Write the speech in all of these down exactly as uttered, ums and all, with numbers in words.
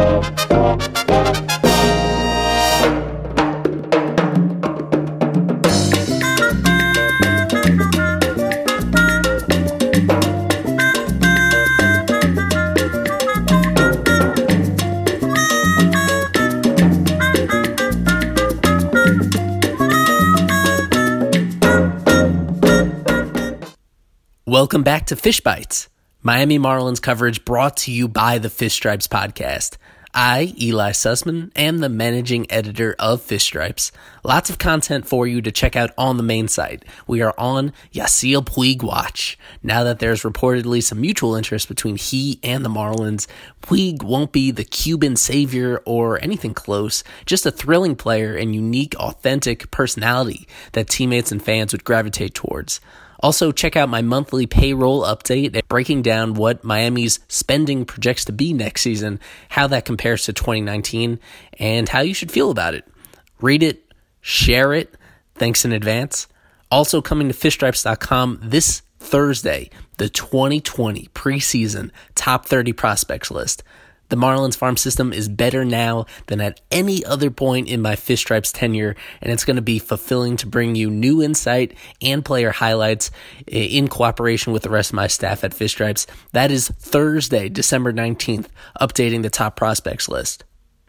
Welcome back to Fish Bites, Miami Marlins coverage brought to you by the Fish Stripes podcast. I, Eli Sussman, am the managing editor of Fish Stripes. Lots of content for you to check out on the main site. We are on Yasiel Puig watch. Now that there's reportedly some mutual interest between he and the Marlins, Puig won't be the Cuban savior or anything close, just a thrilling player and unique, authentic personality that teammates and fans would gravitate towards. Also, check out my monthly payroll update, breaking down what Miami's spending projects to be next season, how that compares to twenty nineteen, and how you should feel about it. Read it, share it. Thanks in advance. Also coming to fish stripes dot com this Thursday, the twenty twenty preseason top thirty prospects list. The Marlins farm system is better now than at any other point in my Fish Stripes tenure, and it's going to be fulfilling to bring you new insight and player highlights in cooperation with the rest of my staff at Fish Stripes. That is Thursday, December nineteenth, updating the top prospects list.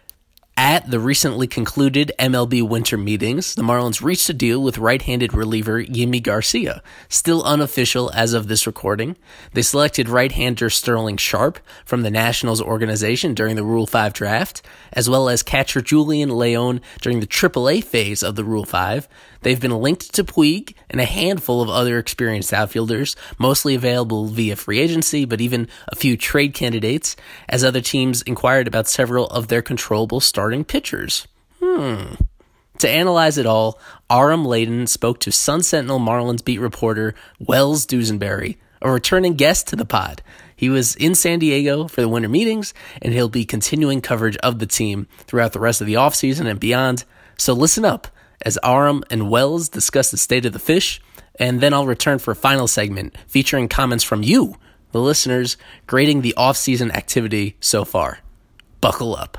At the recently concluded M L B winter meetings, the Marlins reached a deal with right-handed reliever Yimi Garcia. Still unofficial as of this recording. They selected right-hander Sterling Sharp from the Nationals organization during the Rule five draft, as well as catcher Julian Leon during the triple A phase of the Rule five. They've been linked to Puig and a handful of other experienced outfielders, mostly available via free agency, but even a few trade candidates, as other teams inquired about several of their controllable starting pitchers. Hmm. To analyze it all, Aram Layden spoke to Sun Sentinel Marlins beat reporter Wells Dusenberry, a returning guest to the pod. He was in San Diego for the winter meetings, and he'll be continuing coverage of the team throughout the rest of the offseason and beyond. So listen up as Aram and Wells discuss the state of the fish, and then I'll return for a final segment featuring comments from you, the listeners, grading the off-season activity so far. Buckle up.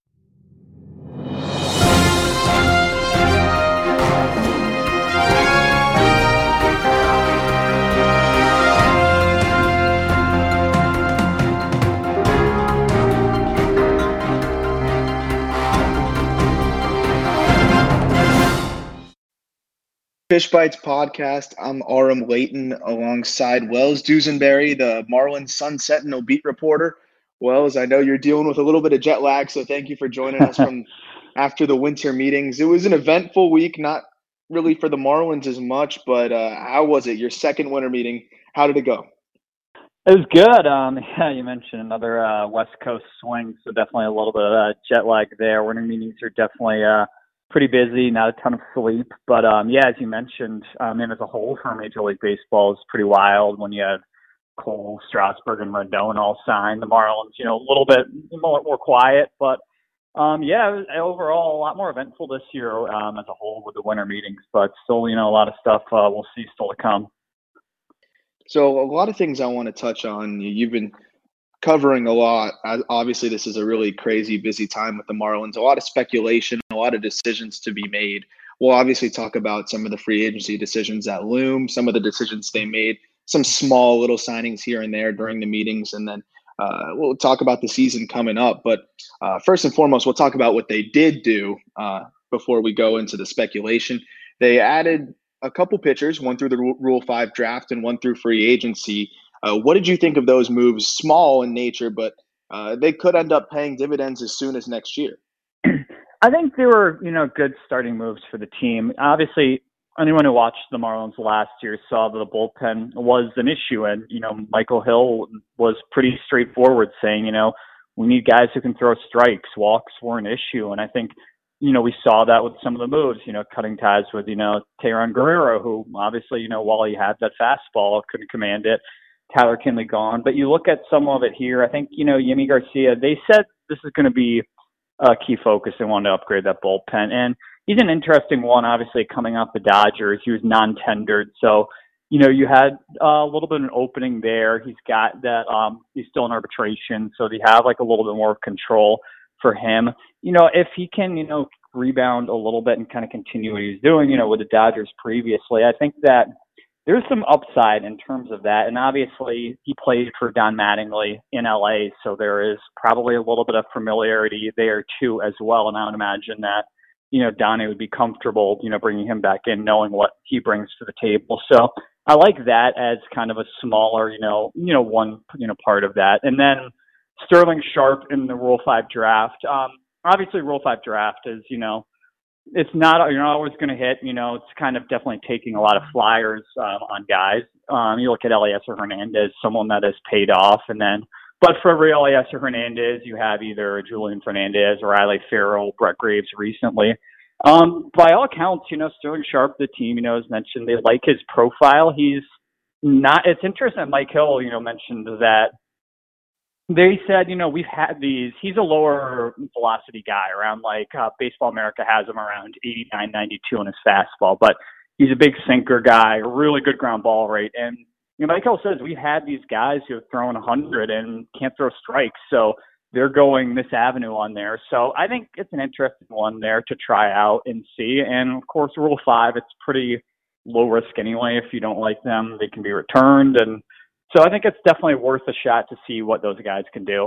Fish Bites podcast. I'm Aram Layton alongside Wells Dusenberry, the Marlins Sun Sentinel beat reporter. Wells, I know you're dealing with a little bit of jet lag, so thank you for joining us from after the winter meetings. It was an eventful week, not really for the Marlins as much, but uh, how was it? Your second winter meeting, how did it go? It was good. Um, yeah, you mentioned another uh, West Coast swing, so definitely a little bit of uh, jet lag there. Winter meetings are definitely uh, pretty busy, not a ton of sleep. But, um, yeah, as you mentioned, I mean, as a whole for Major League Baseball, it's pretty wild when you had Cole, Strasburg, and Rendon all signed. The Marlins, you know, a little bit more, more quiet. But, um, yeah, it was overall a lot more eventful this year um, as a whole with the winter meetings. But still, you know, a lot of stuff uh, we'll see still to come. So a lot of things I want to touch on. You've been covering a lot. Obviously, this is a really crazy, busy time with the Marlins. A lot of speculation, a lot of decisions to be made. We'll obviously talk about some of the free agency decisions that loom, some of the decisions they made, some small little signings here and there during the meetings, and then uh, we'll talk about the season coming up. But uh, first and foremost, we'll talk about what they did do uh, before we go into the speculation. They added a couple pitchers, one through the Rule five draft and one through free agency. Uh, what did you think of those moves? Small in nature, but uh, they could end up paying dividends as soon as next year. I think they were, you know, good starting moves for the team. Obviously, anyone who watched the Marlins last year saw that the bullpen was an issue. And, you know, Michael Hill was pretty straightforward saying, you know, we need guys who can throw strikes. Walks were an issue. And I think, you know, we saw that with some of the moves, you know, cutting ties with, you know, Teheran Guerrero, who obviously, you know, while he had that fastball, couldn't command it. Tyler Kinley gone. But you look at some of it here, I think, you know, Yimi Garcia, they said this is going to be a key focus. They wanted to upgrade that bullpen. And he's an interesting one, obviously, coming off the Dodgers. He was non-tendered. So, you know, you had uh, a little bit of an opening there. He's got that, um, he's still in arbitration. So they have like a little bit more control. for him. You know, if he can, you know, rebound a little bit and kind of continue what he was doing, you know, with the Dodgers previously, I think that there's some upside in terms of that. And obviously he played for Don Mattingly in L A, so there is probably a little bit of familiarity there too as well. And I would imagine that, you know, Donnie would be comfortable, you know, bringing him back in, knowing what he brings to the table. So I like that as kind of a smaller, you know, you know, one, you know, part of that. And then Sterling Sharp in the Rule five draft. Um, obviously Rule five draft is, you know, it's not, you're not always going to hit, you know, it's kind of definitely taking a lot of flyers um, on guys. Um, you look at Eliezer Hernandez, someone that has paid off. And then, but for real Eliezer Hernandez, you have either Julian Fernandez or Riley Farrell, Brett Graves recently. Um, by all accounts, you know, Sterling Sharp, the team, you know, has mentioned they like his profile. He's not, it's interesting that Mike Hill, you know, mentioned that they said, you know, we've had these, he's a lower velocity guy around like uh, Baseball America has him around eighty-nine, ninety-two on his fastball, but he's a big sinker guy, really good ground ball rate. And, you know, Mike Hill says we've had these guys who have thrown one hundred and can't throw strikes. So they're going this avenue on there. So I think it's an interesting one there to try out and see. And of course, Rule five, it's pretty low risk anyway. If you don't like them, they can be returned. And so I think it's definitely worth a shot to see what those guys can do.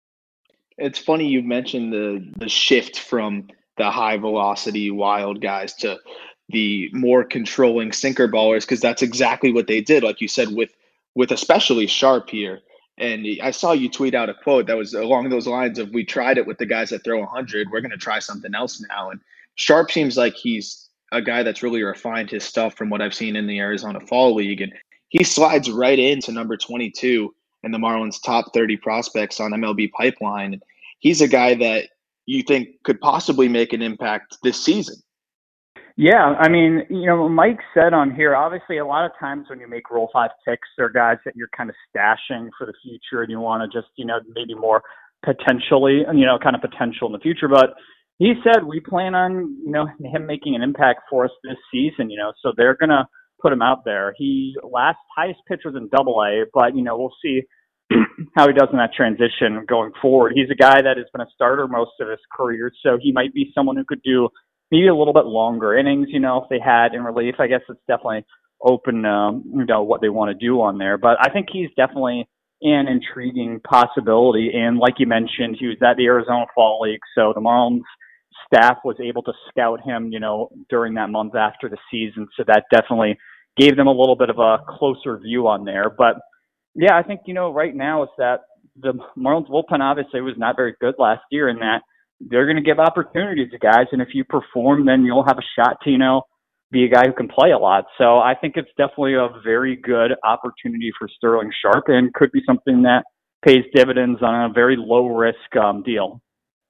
It's funny you mentioned the the shift from the high velocity wild guys to the more controlling sinker ballers, because that's exactly what they did, like you said, with with especially Sharp here. And I saw you tweet out a quote that was along those lines of, we tried it with the guys that throw one hundred, we're going to try something else now. And Sharp seems like he's a guy that's really refined his stuff from what I've seen in the Arizona Fall League. And he slides right into number twenty-two in the Marlins top thirty prospects on M L B Pipeline. He's a guy that you think could possibly make an impact this season. Yeah, I mean, you know, Mike said on here, obviously a lot of times when you make Rule five picks, there are guys that you're kind of stashing for the future and you want to just, you know, maybe more potentially, you know, kind of potential in the future. But he said we plan on, you know, him making an impact for us this season, you know, so they're going to put him out there. He last highest pitch was in Double A, but, you know, we'll see how he does in that transition going forward. He's a guy that has been a starter most of his career, so he might be someone who could do maybe a little bit longer innings, you know, if they had in relief. I guess it's definitely open, um, you know, what they want to do on there. But I think he's definitely an intriguing possibility. And like you mentioned, he was at the Arizona Fall League, so the Marlins staff was able to scout him, you know, during that month after the season. So that definitely gave them a little bit of a closer view on there. But yeah, I think, you know, right now it's that the Marlins bullpen obviously was not very good last year, in that they're going to give opportunities to guys. And if you perform, then you'll have a shot to, you know, be a guy who can play a lot. So I think it's definitely a very good opportunity for Sterling Sharp, and could be something that pays dividends on a very low risk um, deal.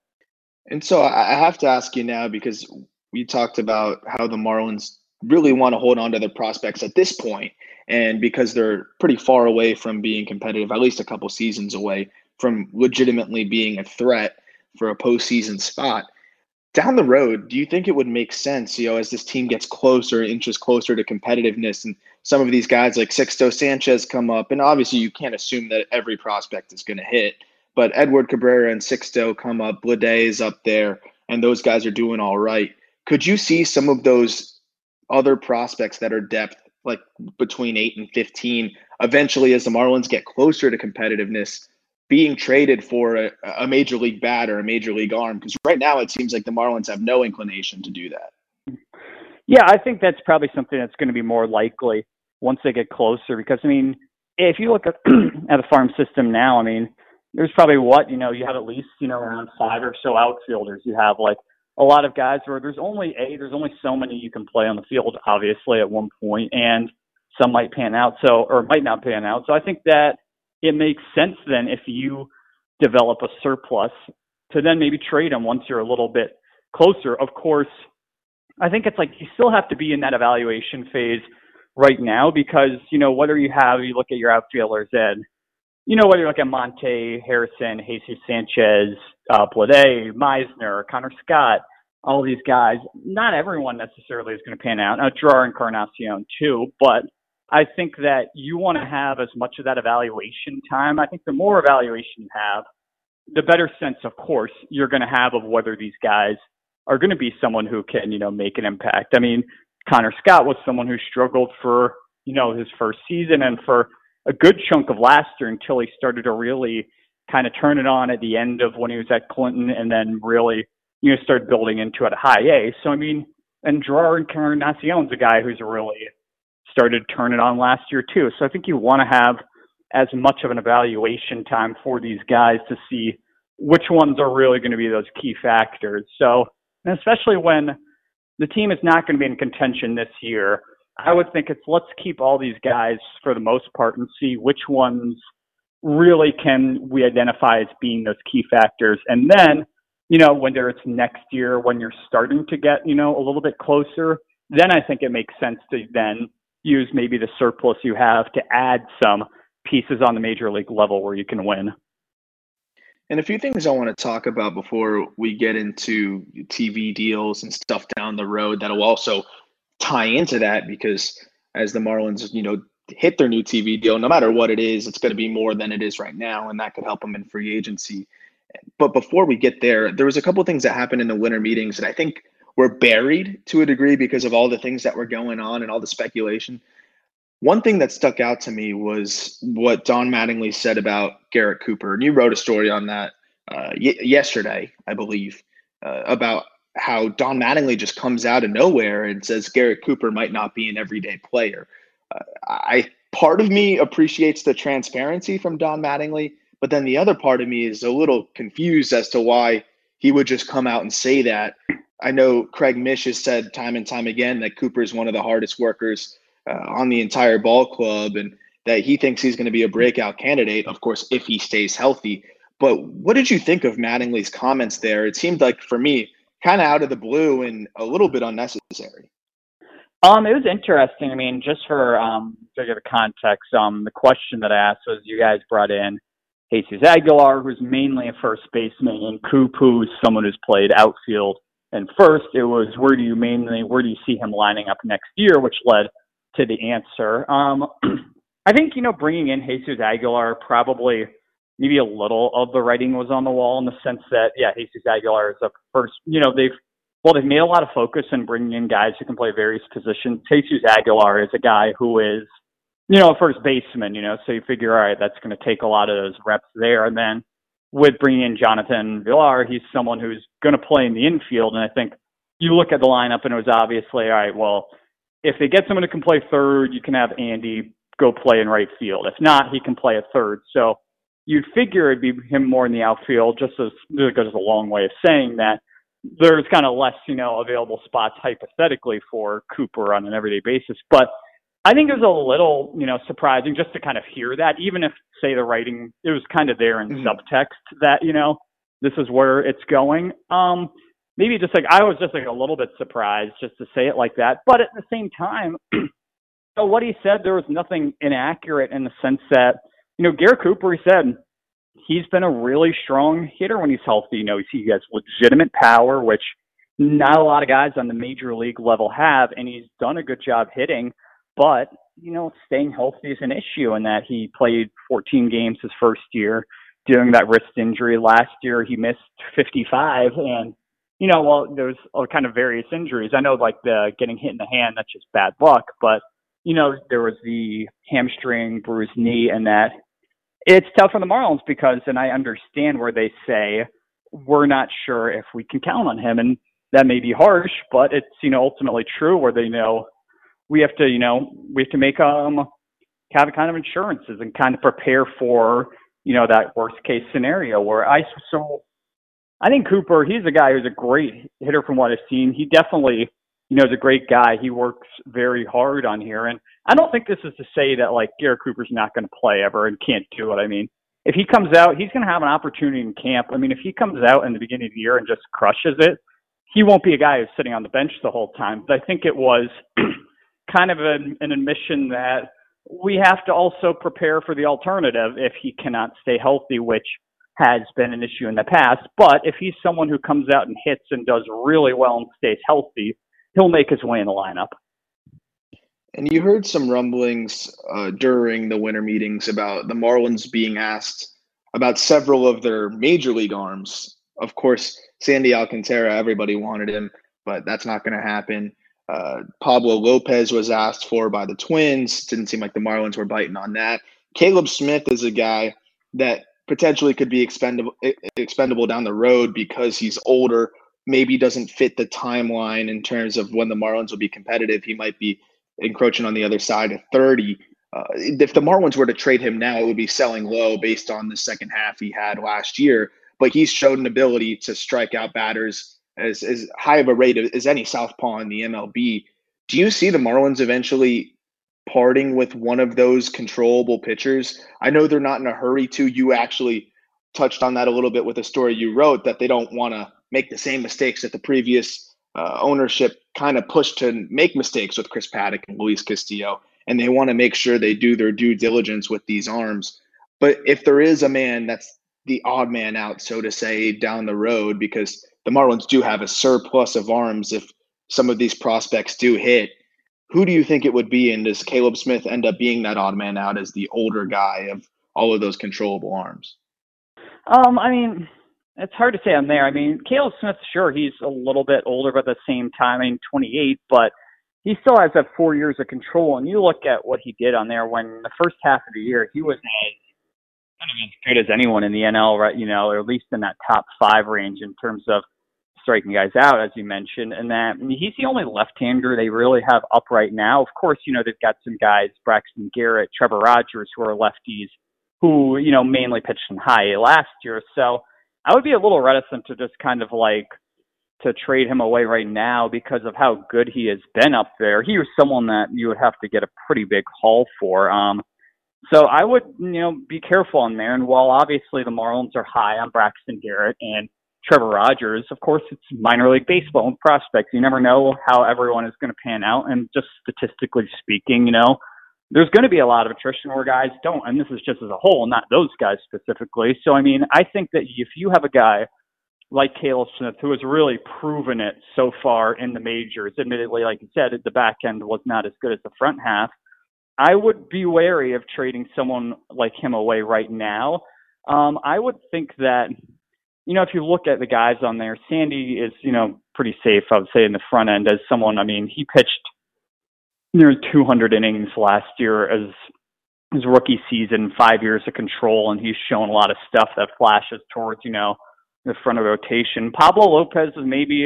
And so I have to ask you now, because we talked about how the Marlins really want to hold on to their prospects at this point, and because they're pretty far away from being competitive, at least a couple seasons away from legitimately being a threat for a postseason spot. Down the road, do you think it would make sense, you know, as this team gets closer, inches closer to competitiveness, and some of these guys like Sixto Sanchez come up, and obviously you can't assume that every prospect is going to hit, but Edward Cabrera and Sixto come up, Bleday is up there, and those guys are doing all right. Could you see some of those other prospects that are depth, like between eight and fifteen, eventually as the Marlins get closer to competitiveness, being traded for a, a major league bat or a major league arm? Because right now it seems like the Marlins have no inclination to do that. Yeah, I think that's probably something that's going to be more likely once they get closer. Because, I mean, if you look at, at a farm system now, I mean, there's probably what, you know, you have at least, you know, around five or so outfielders. You have like a lot of guys where there's only a, there's only so many you can play on the field, obviously, at one point, and some might pan out, so, or might not pan out. So I think that it makes sense then, if you develop a surplus, to then maybe trade them once you're a little bit closer. Of course, I think it's like you still have to be in that evaluation phase right now, because, you know, whether you have, you look at your outfielders and, you know, whether you look at Monte, Harrison, Jesus Sanchez, uh, Bleday, Meisner, Connor Scott, all these guys, not everyone necessarily is going to pan out. Now, Gerard Encarnacion too, but I think that you want to have as much of that evaluation time. I think the more evaluation you have, the better sense, of course, you're going to have of whether these guys are going to be someone who can, you know, make an impact. I mean, Connor Scott was someone who struggled for, you know, his first season and for a good chunk of last year until he started to really kind of turn it on at the end of when he was at Clinton and then really, you know, started building into it at high A. So, I mean, and Gerard Encarnacion's a guy who's really started to turn it on last year too. So I think you want to have as much of an evaluation time for these guys to see which ones are really going to be those key factors. So, and especially when the team is not going to be in contention this year, I would think it's let's keep all these guys for the most part and see which ones really can we identify as being those key factors. And then, you know, whether it's next year when you're starting to get, you know, a little bit closer, then I think it makes sense to then use maybe the surplus you have to add some pieces on the major league level where you can win. And a few things I want to talk about before we get into T V deals and stuff down the road that'll also tie into that, because as the Marlins, you know, hit their new T V deal, no matter what it is, it's going to be more than it is right now, and that could help them in free agency. But before we get there, there was a couple of things that happened in the winter meetings that I think were buried to a degree because of all the things that were going on and all the speculation. One thing that stuck out to me was what Don Mattingly said about Garrett Cooper. And you wrote a story on that uh, y- yesterday, I believe, uh, about how Don Mattingly just comes out of nowhere and says Garrett Cooper might not be an everyday player. Uh, I part of me appreciates the transparency from Don Mattingly, but then the other part of me is a little confused as to why he would just come out and say that. I know Craig Mish has said time and time again that Cooper is one of the hardest workers uh, on the entire ball club, and that he thinks he's going to be a breakout candidate, of course, if he stays healthy. But what did you think of Mattingly's comments there? It seemed like, for me, kind of out of the blue and a little bit unnecessary. Um, it was interesting. I mean, just for um, to give a context, um, the question that I asked was, you guys brought in Jesus Aguilar, who's mainly a first baseman, and Coop, who's someone who's played outfield. And first, it was where do you mainly where do you see him lining up next year, which led to the answer. Um, I think, you know, bringing in Jesus Aguilar, probably maybe a little of the writing was on the wall, in the sense that, yeah, Jesus Aguilar is a first, you know, they've, well, they've made a lot of focus on bringing in guys who can play various positions. Jesus Aguilar is a guy who is, you know, a first baseman, you know, so you figure, all right, that's going to take a lot of those reps there. And then with bringing in Jonathan Villar, he's someone who's going to play in the infield. And I think you look at the lineup and it was obviously, all right, well, if they get someone who can play third, you can have Andy go play in right field. If not, he can play at third. So you'd figure it'd be him more in the outfield, just as it goes a long way of saying that there's kind of less, you know, available spots hypothetically for Cooper on an everyday basis. But I think it was a little, you know, surprising just to kind of hear that, even if, say, the writing, it was kind of there in mm-hmm. subtext that, you know, this is where it's going. Um, maybe just like, I was just like a little bit surprised just to say it like that. But at the same time, so what he said, there was nothing inaccurate in the sense that, you know, Garrett Cooper, he said, he's been a really strong hitter when he's healthy. You know, he has legitimate power, which not a lot of guys on the major league level have, and he's done a good job hitting. But, you know, staying healthy is an issue, in that he played fourteen games his first year doing that wrist injury. Last year he missed fifty-five, and, you know, well, there's kind of various injuries. I know, like, the getting hit in the hand, that's just bad luck, but, you know, there was the hamstring, bruised knee, and that. It's tough for the Marlins because, and I understand where they say, we're not sure if we can count on him. And that may be harsh, but it's, you know, ultimately true, where they know we have to, you know, we have to make, um, have a kind of insurances and kind of prepare for, you know, that worst case scenario where I, so I think Cooper, he's a guy who's a great hitter from what I've seen. He definitely, you know, is a great guy. He works very hard on here. And I don't think this is to say that, like, Garrett Cooper's not going to play ever and can't do it. I mean, if he comes out, he's going to have an opportunity in camp. I mean, if he comes out in the beginning of the year and just crushes it, he won't be a guy who's sitting on the bench the whole time. But I think it was kind of an, an admission that we have to also prepare for the alternative if he cannot stay healthy, which has been an issue in the past. But if he's someone who comes out and hits and does really well and stays healthy, he'll make his way in the lineup. And you heard some rumblings uh, during the winter meetings about the Marlins being asked about several of their major league arms. Of course, Sandy Alcantara, everybody wanted him, but that's not going to happen. Uh, Pablo Lopez was asked for by the Twins. Didn't seem like the Marlins were biting on that. Caleb Smith is a guy that potentially could be expendable expendable down the road because he's older, maybe doesn't fit the timeline in terms of when the Marlins will be competitive. He might be encroaching on the other side of thirty. Uh, if the Marlins were to trade him now, it would be selling low based on the second half he had last year. But he's showed an ability to strike out batters as, as high of a rate as any southpaw in the M L B. Do you see the Marlins eventually parting with one of those controllable pitchers? I know they're not in a hurry to. You actually touched on that a little bit with a story you wrote, that they don't want to make the same mistakes that the previous uh, ownership kind of pushed to make mistakes with Chris Paddock and Luis Castillo. And they want to make sure they do their due diligence with these arms. But if there is a man that's the odd man out, so to say, down the road, because the Marlins do have a surplus of arms if some of these prospects do hit, who do you think it would be? And does Caleb Smith end up being that odd man out as the older guy of all of those controllable arms? Um, I mean, it's hard to say on there. I mean, Caleb Smith, sure, he's a little bit older, but at the same time, I mean, twenty-eight, but he still has that four years of control. And you look at what he did on there when the first half of the year, he was as kind of as good as anyone in the N L, right? You know, or at least in that top five range in terms of striking guys out, as you mentioned. And that, I mean, he's the only left-hander they really have up right now. Of course, you know, they've got some guys, Braxton Garrett, Trevor Rogers, who are lefties, who, you know, mainly pitched in high A last year. So I would be a little reticent to just kind of like to trade him away right now because of how good he has been up there. He was someone that you would have to get a pretty big haul for. Um, so I would, you know, be careful on there. And while obviously the Marlins are high on Braxton Garrett and Trevor Rogers, of course, it's minor league baseball and prospects. You never know how everyone is going to pan out. And just statistically speaking, you know, there's going to be a lot of attrition where guys don't. And this is just as a whole, not those guys specifically. So, I mean, I think that if you have a guy like Caleb Smith, who has really proven it so far in the majors, admittedly, like you said, the back end was not as good as the front half, I would be wary of trading someone like him away right now. Um, I would think that, you know, if you look at the guys on there, Sandy is, you know, pretty safe, I would say, in the front end as someone. I mean, he pitched near two hundred innings last year as his rookie season, five years of control, and he's shown a lot of stuff that flashes towards, you know, the front of the rotation. Pablo Lopez is maybe,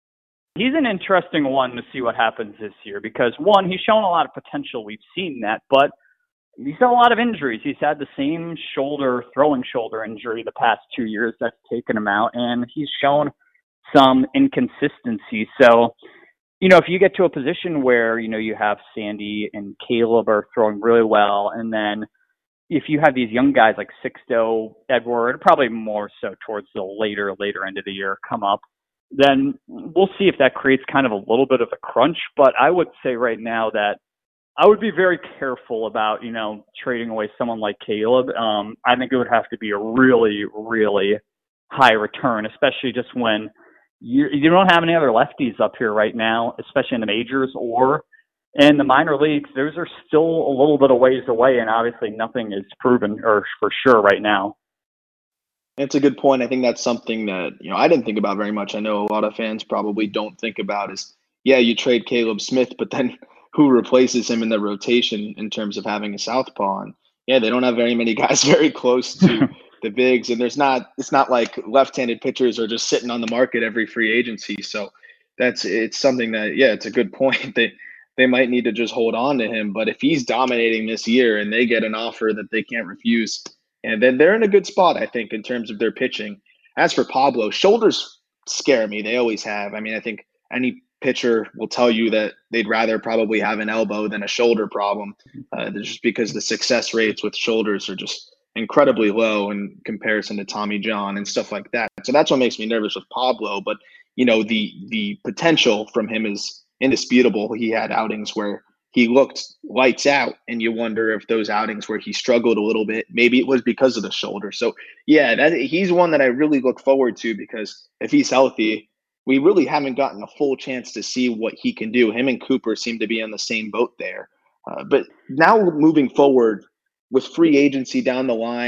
he's an interesting one to see what happens this year because, one, he's shown a lot of potential. We've seen that, but he's had a lot of injuries. He's had the same shoulder, throwing shoulder injury the past two years that's taken him out, and he's shown some inconsistency. So, you know, if you get to a position where, you know, you have Sandy and Caleb are throwing really well, and then if you have these young guys like Sixto, Edward, probably more so towards the later, later end of the year come up, then we'll see if that creates kind of a little bit of a crunch. But I would say right now that I would be very careful about, you know, trading away someone like Caleb. Um, I think it would have to be a really, really high return, especially just when you, you don't have any other lefties up here right now, especially in the majors or in the minor leagues. Those are still a little bit of ways away, and obviously nothing is proven or for sure right now. It's a good point. I think that's something that, you know, I didn't think about very much. I know a lot of fans probably don't think about is, yeah, you trade Caleb Smith, but then who replaces him in the rotation in terms of having a southpaw? And yeah, they don't have very many guys very close to the bigs, and there's not, it's not like left-handed pitchers are just sitting on the market every free agency. So that's, it's something that, yeah, it's a good point. They, they might need to just hold on to him. But if he's dominating this year and they get an offer that they can't refuse, and then they're in a good spot, I think, in terms of their pitching. As for Pablo, shoulders scare me. They always have. I mean, I think any pitcher will tell you that they'd rather probably have an elbow than a shoulder problem, uh, just because the success rates with shoulders are just incredibly low in comparison to Tommy John and stuff like that. So that's what makes me nervous with Pablo. But, you know, the the potential from him is indisputable. He had outings where he looked lights out, and you wonder if those outings where he struggled a little bit, maybe it was because of the shoulder. So, yeah, that, he's one that I really look forward to because if he's healthy, we really haven't gotten a full chance to see what he can do. Him and Cooper seem to be on the same boat there. Uh, but now moving forward with free agency down the line,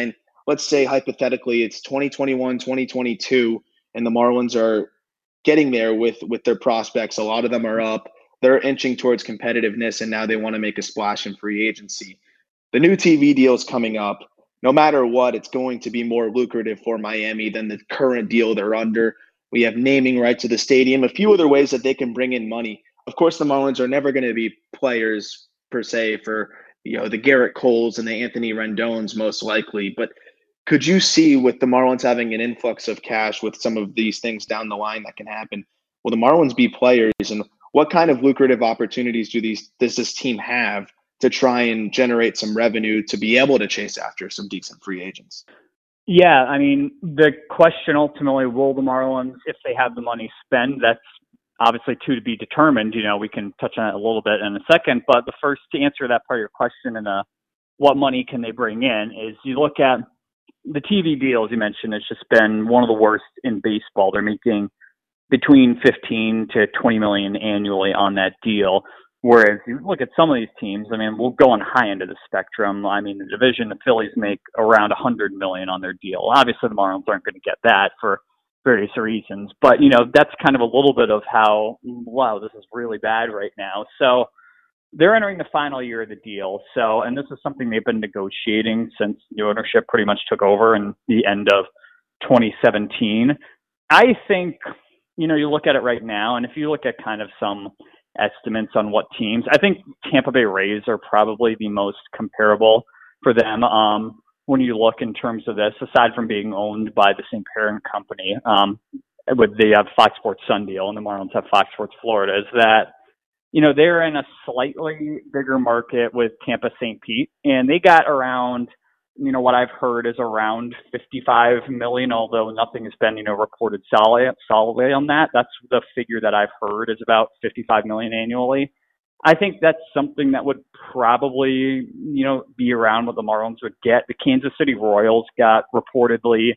let's say hypothetically it's twenty twenty-one, twenty twenty-two, and the Marlins are getting there with with their prospects. A lot of them are up. They're inching towards competitiveness, and now they want to make a splash in free agency. The new T V deal is coming up. No matter what, it's going to be more lucrative for Miami than the current deal they're under. We have naming rights to the stadium, a few other ways that they can bring in money. Of course, the Marlins are never going to be players per se for, you know, the Garrett Coles and the Anthony Rendones most likely. But could you see with the Marlins having an influx of cash with some of these things down the line that can happen? Will the Marlins be players, and what kind of lucrative opportunities do these does this team have to try and generate some revenue to be able to chase after some decent free agents? Yeah, I mean, the question ultimately, will the Marlins, if they have the money, spend? That's obviously to be determined. You know, we can touch on it a little bit in a second. But the first, to answer that part of your question and uh, what money can they bring in, is you look at the T V deals you mentioned. It's just been one of the worst in baseball. They're making between fifteen to twenty million annually on that deal. Whereas you look at some of these teams, I mean, we'll go on the high end of the spectrum. I mean, the division, the Phillies make around one hundred million dollars on their deal. Obviously, the Marlins aren't going to get that for various reasons. But, you know, that's kind of a little bit of how, wow, this is really bad right now. So they're entering the final year of the deal. So, and this is something they've been negotiating since new ownership pretty much took over in the end of twenty seventeen. I think, you know, you look at it right now, and if you look at kind of some estimates on what teams, I think Tampa Bay Rays are probably the most comparable for them. Um, when you look in terms of this, aside from being owned by the same parent company, um, with the uh, Fox Sports Sun deal, and the Marlins have Fox Sports Florida, is that, you know, they're in a slightly bigger market with Tampa Saint Pete, and they got around, you know, what I've heard is around fifty-five million, although nothing has been, you know, reported solid, solidly on that. That's the figure that I've heard, is about fifty-five million annually. I think that's something that would probably, you know, be around what the Marlins would get. The Kansas City Royals got reportedly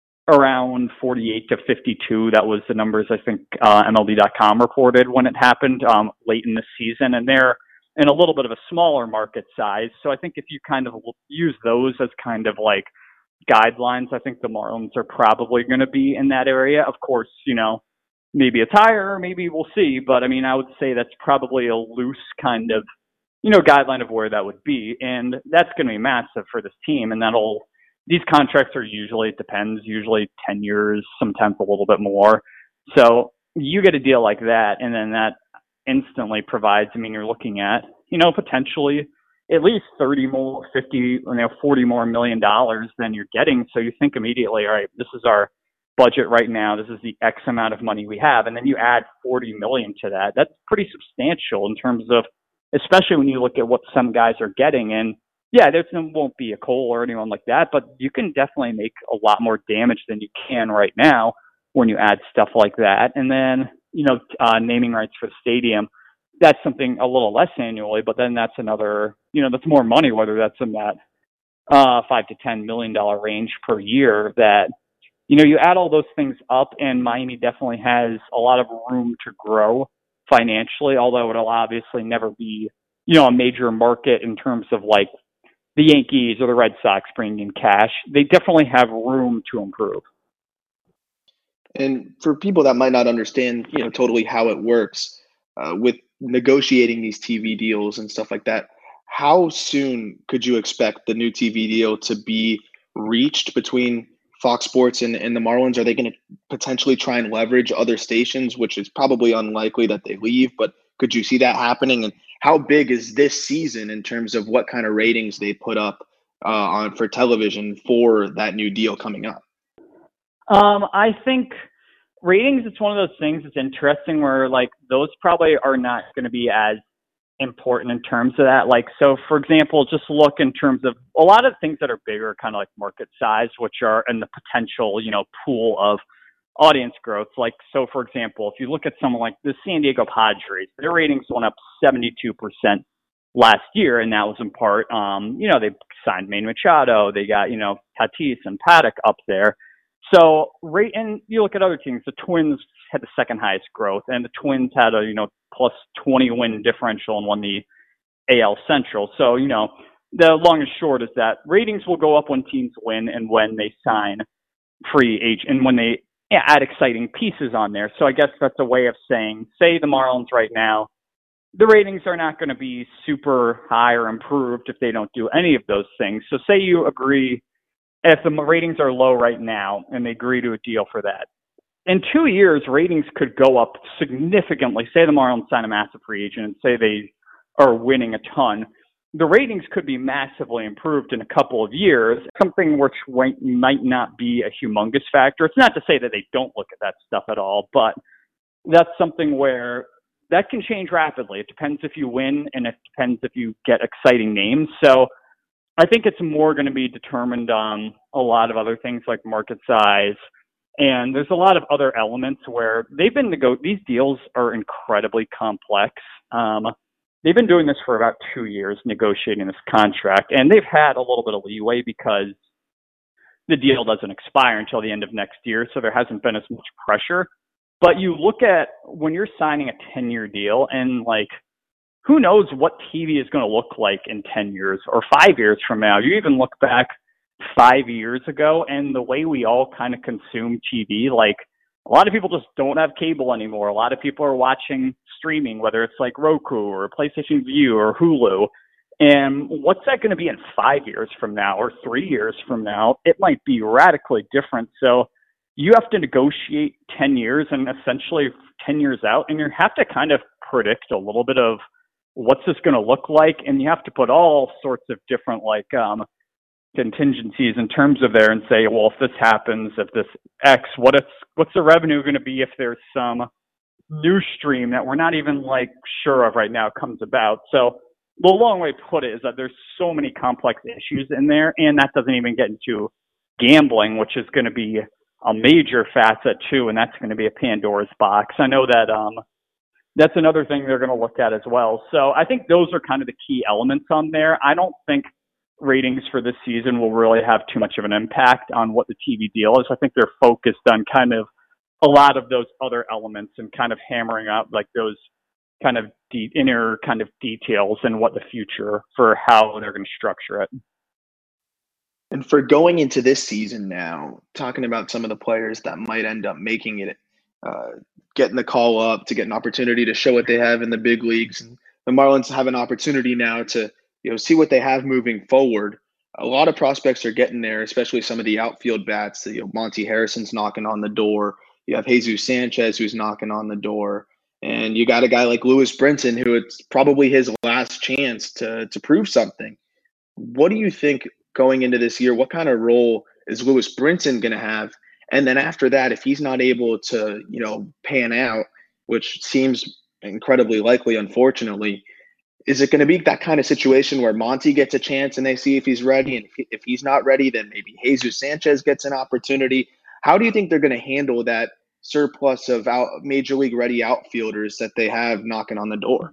around forty-eight to fifty-two. That was the numbers I think uh, M L B dot com reported when it happened um, late in the season. And they're in a little bit of a smaller market size. So I think if you kind of use those as kind of like guidelines, I think the Marlins are probably going to be in that area. Of course, you know, maybe it's higher, maybe we'll see. But I mean, I would say that's probably a loose kind of, you know, guideline of where that would be. And that's going to be massive for this team. And that'll, these contracts are usually, it depends, usually ten years, sometimes a little bit more. So you get a deal like that, and then that instantly provides, I mean, you're looking at, you know, potentially at least thirty more, fifty, you know, forty more million dollars than you're getting. So you think immediately, all right, this is our budget right now. This is the X amount of money we have. And then you add forty million to that. That's pretty substantial in terms of, especially when you look at what some guys are getting. And yeah, there won't be a Cole or anyone like that, but you can definitely make a lot more damage than you can right now when you add stuff like that. And then, you know, uh, naming rights for the stadium, that's something a little less annually, but then that's another, you know, that's more money, whether that's in that uh, five to ten million dollar range per year. That, you know, you add all those things up, and Miami definitely has a lot of room to grow financially, although it'll obviously never be, you know, a major market in terms of like the Yankees or the Red Sox bringing in cash. They definitely have room to improve. And for people that might not understand, you know, totally how it works uh, with negotiating these T V deals and stuff like that, how soon could you expect the new T V deal to be reached between Fox Sports and, and the Marlins? Are they going to potentially try and leverage other stations, which is probably unlikely that they leave, but could you see that happening? And how big is this season in terms of what kind of ratings they put up uh, on for television for that new deal coming up? Um, I think ratings, it's one of those things that's interesting where like those probably are not going to be as important in terms of that. Like, so for example, just look in terms of a lot of things that are bigger, kind of like market size, which are in the potential, you know, pool of audience growth. Like, so for example, if you look at someone like the San Diego Padres, their ratings went up seventy-two percent last year. And that was in part, um, you know, they signed Manny Machado, they got, you know, Tatis and Paddock up there. So, right, and you look at other teams, the Twins had the second highest growth, and the Twins had a, you know, plus twenty win differential and won the A L Central. So, you know, the long and short is that ratings will go up when teams win and when they sign free agent and when they add exciting pieces on there. So I guess that's a way of saying, say the Marlins right now, the ratings are not going to be super high or improved if they don't do any of those things. So say you agree, if the ratings are low right now and they agree to a deal for that, in two years, ratings could go up significantly. Say the Marlins sign a massive free agent and say they are winning a ton. The ratings could be massively improved in a couple of years, something which might not be a humongous factor. It's not to say that they don't look at that stuff at all, but that's something where that can change rapidly. It depends if you win, and it depends if you get exciting names. So I think it's more going to be determined on a lot of other things like market size. And there's a lot of other elements where they've been nego- these deals are incredibly complex. Um, they've been doing this for about two years, negotiating this contract, and they've had a little bit of leeway because the deal doesn't expire until the end of next year, so there hasn't been as much pressure. But you look at when you're signing a ten-year deal, and like, who knows what T V is going to look like in ten years or five years from now. You even look back five years ago, and the way we all kind of consume T V, like a lot of people just don't have cable anymore. A lot of people are watching streaming, whether it's like Roku or PlayStation Vue or Hulu. And what's that going to be in five years from now or three years from now? It might be radically different. So you have to negotiate ten years and essentially ten years out, and you have to kind of predict a little bit of what's this going to look like. And you have to put all sorts of different like um, contingencies in terms of there and say, well, if this happens, if this X, what if, what's the revenue going to be if there's some new stream that we're not even like sure of right now comes about. So the long way to put it is that there's so many complex issues in there, and that doesn't even get into gambling, which is going to be a major facet too, and that's going to be a Pandora's box. I know that um, that's another thing they're going to look at as well. So I think those are kind of the key elements on there. I don't think ratings for this season will really have too much of an impact on what the T V deal is. I think they're focused on kind of a lot of those other elements and kind of hammering out like those kind of de- inner kind of details and what the future for how they're going to structure it. And for going into this season now, talking about some of the players that might end up making it, uh, getting the call up to get an opportunity to show what they have in the big leagues. And the Marlins have an opportunity now to, you know, see what they have moving forward. A lot of prospects are getting there, especially some of the outfield bats. You know, Monte Harrison's knocking on the door. You have Jesus Sanchez who's knocking on the door. And you got a guy like Lewis Brinson, who it's probably his last chance to to prove something. What do you think going into this year? What kind of role is Lewis Brinson going to have? And then after that, if he's not able to, you know, pan out, which seems incredibly likely, unfortunately, is it going to be that kind of situation where Monty gets a chance and they see if he's ready? And if, if he's not ready, then maybe Jesus Sanchez gets an opportunity. How do you think they're going to handle that surplus of out, major league ready outfielders that they have knocking on the door?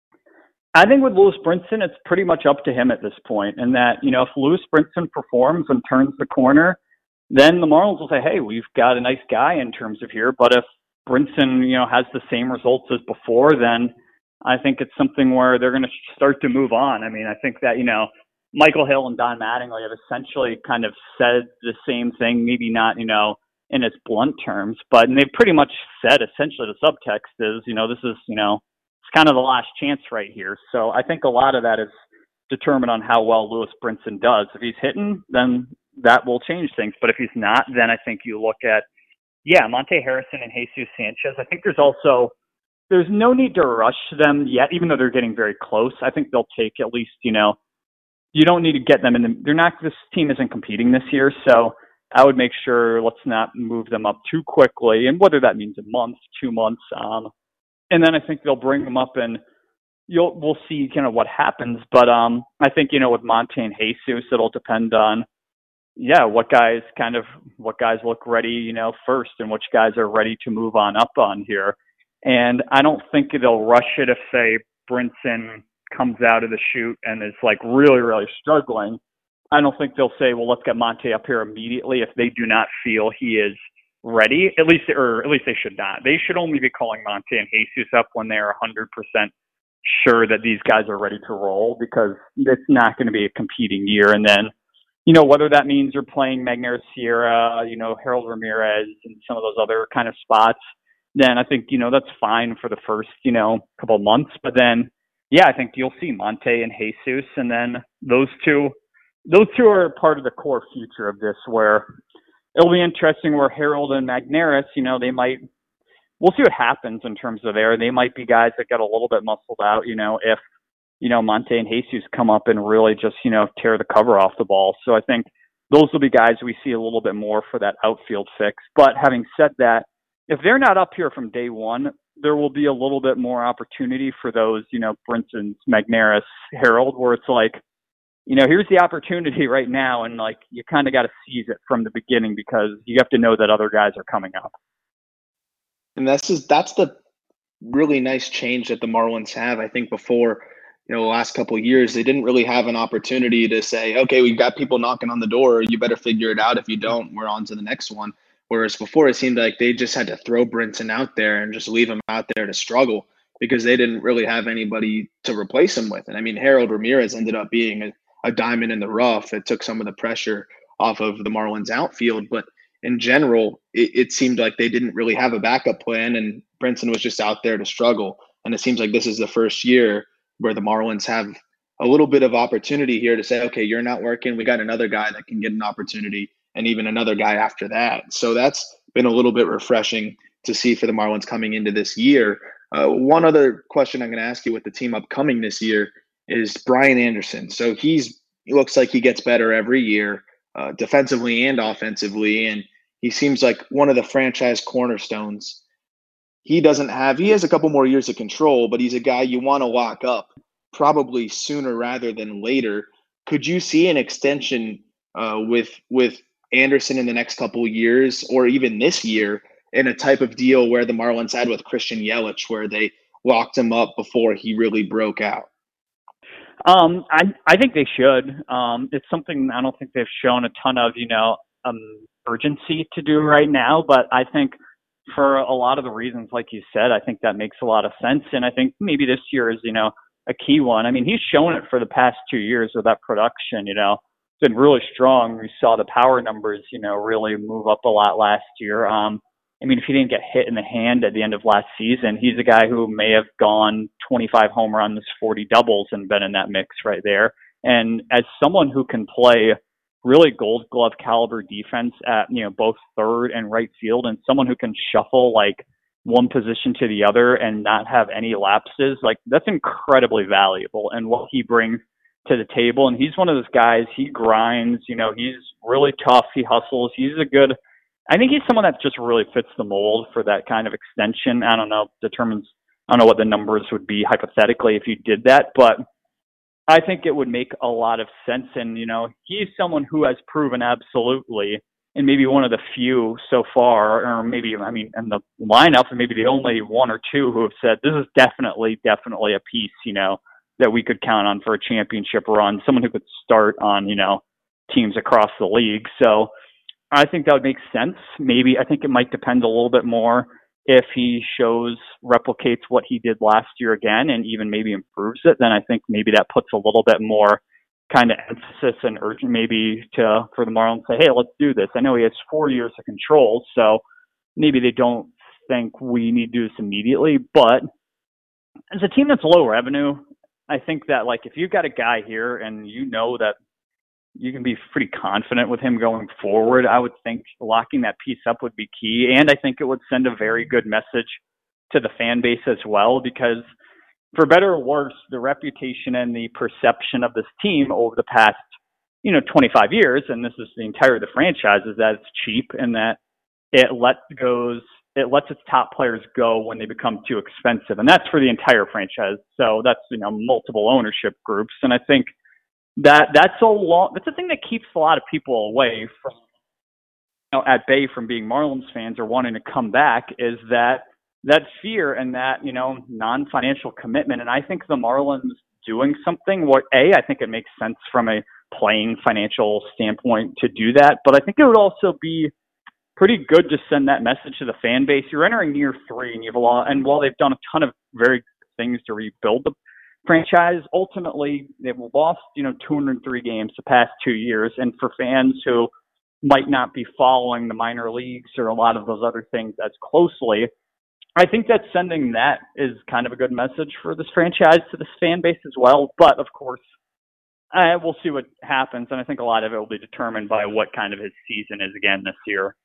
I think with Lewis Brinson, it's pretty much up to him at this point. And that, you know, if Lewis Brinson performs and turns the corner, then the Marlins will say, hey, we've got a nice guy in terms of here. But if Brinson, you know, has the same results as before, then I think it's something where they're going to start to move on. I mean, I think that, you know, Michael Hill and Don Mattingly have essentially kind of said the same thing, maybe not, you know, in its blunt terms, but and they've pretty much said essentially the subtext is, you know, this is, you know, it's kind of the last chance right here. So I think a lot of that is determined on how well Lewis Brinson does. If he's hitting, then that will change things. But if he's not, then I think you look at, yeah, Monte Harrison and Jesus Sanchez. I think there's also, there's no need to rush them yet, even though they're getting very close. I think they'll take at least, you know, you don't need to get them in the, they're not, this team isn't competing this year. So I would make sure let's not move them up too quickly. And whether that means a month, two months, um, and then I think they'll bring them up and you'll, we'll see kind of what happens. But um, I think, you know, with Monte and Jesus, it'll depend on, yeah, what guys kind of, what guys look ready, you know, first and which guys are ready to move on up on here. And I don't think they'll rush it if, say, Brinson comes out of the chute and is like really, really struggling. I don't think they'll say, well, let's get Monte up here immediately if they do not feel he is ready. At least, or at least they should not. They should only be calling Monte and Jesus up when they're one hundred percent sure that these guys are ready to roll, because it's not going to be a competing year. And then, you know, whether that means you're playing Magneuris Sierra, you know, Harold Ramirez and some of those other kind of spots, then I think, you know, that's fine for the first, you know, couple of months. But then, yeah, I think you'll see Monte and Jesus, and then those two, those two are part of the core future of this, where it'll be interesting where Harold and Magneuris, you know, they might, we'll see what happens in terms of there. They might be guys that get a little bit muscled out, you know, if, you know, Monte and Jesus come up and really just, you know, tear the cover off the ball. So I think those will be guys we see a little bit more for that outfield fix. But having said that, if they're not up here from day one, there will be a little bit more opportunity for those, you know, Brinsons, Magneuris, Harold, where it's like, you know, here's the opportunity right now, and like you kind of got to seize it from the beginning, because you have to know that other guys are coming up. And that's just, that's the really nice change that the Marlins have. I think before, you know, the last couple of years, they didn't really have an opportunity to say, okay, we've got people knocking on the door, you better figure it out. If you don't, we're on to the next one. Whereas before, it seemed like they just had to throw Brinson out there and just leave him out there to struggle, because they didn't really have anybody to replace him with. And I mean, Harold Ramirez ended up being a, a diamond in the rough. It took some of the pressure off of the Marlins outfield. But in general, it, it seemed like they didn't really have a backup plan, and Brinson was just out there to struggle. And it seems like this is the first year where the Marlins have a little bit of opportunity here to say, okay, you're not working, we got another guy that can get an opportunity, and even another guy after that. So that's been a little bit refreshing to see for the Marlins coming into this year. Uh, one other question I'm going to ask you with the team upcoming this year is Brian Anderson. So he's he looks like he gets better every year, uh, defensively and offensively, and he seems like one of the franchise cornerstones. He doesn't have – he has a couple more years of control, but he's a guy you want to lock up probably sooner rather than later. Could you see an extension uh, with with Anderson in the next couple of years, or even this year, in a type of deal where the Marlins had with Christian Yelich, where they locked him up before he really broke out? Um, I I think they should. Um, it's something I don't think they've shown a ton of, you know, um, urgency to do right now, but I think – for a lot of the reasons, like you said, I think that makes a lot of sense. And I think maybe this year is, you know, a key one. I mean, he's shown it for the past two years with that production, you know, it's been really strong. We saw the power numbers, you know, really move up a lot last year. Um, I mean, if he didn't get hit in the hand at the end of last season, he's a guy who may have gone twenty-five home runs, forty doubles, and been in that mix right there. And as someone who can play really gold glove caliber defense at, you know, both third and right field, and someone who can shuffle like one position to the other and not have any lapses, like that's incredibly valuable and what he brings to the table. And he's one of those guys, he grinds, you know, he's really tough. He hustles. He's a good, I think he's someone that just really fits the mold for that kind of extension. I don't know, determines, I don't know what the numbers would be hypothetically if you did that, but I think it would make a lot of sense. And, you know, he's someone who has proven absolutely, and maybe one of the few so far, or maybe, I mean, in the lineup, and maybe the only one or two who have said, this is definitely, definitely a piece, you know, that we could count on for a championship run, someone who could start on, you know, teams across the league. So I think that would make sense. Maybe, I think it might depend a little bit more if he shows, replicates what he did last year again, and even maybe improves it, then I think maybe that puts a little bit more kind of emphasis and urgent maybe to, for the Marlins to say, hey, let's do this. I know he has four years of control, so maybe they don't think we need to do this immediately, but as a team that's low revenue, I think that like if you've got a guy here and you know that you can be pretty confident with him going forward, I would think locking that piece up would be key. And I think it would send a very good message to the fan base as well, because for better or worse, the reputation and the perception of this team over the past, you know, twenty-five years, and this is the entire of the franchise, is that it's cheap and that it lets goes, it lets its top players go when they become too expensive. And that's for the entire franchise. So that's, you know, multiple ownership groups. And I think That that's a long. That's a thing that keeps a lot of people away from, you know, at bay from being Marlins fans or wanting to come back. Is that that fear and that, you know, non-financial commitment? And I think the Marlins doing something. What a I think it makes sense from a playing financial standpoint to do that, but I think it would also be pretty good to send that message to the fan base. You're entering year three, and you've a lot. And while they've done a ton of very good things to rebuild the franchise. Ultimately, they've lost, you know, two hundred three games the past two years. And for fans who might not be following the minor leagues or a lot of those other things as closely, I think that sending that is kind of a good message for this franchise to this fan base as well. But of course, uh, we'll see what happens. And I think a lot of it will be determined by what kind of his season is again this year.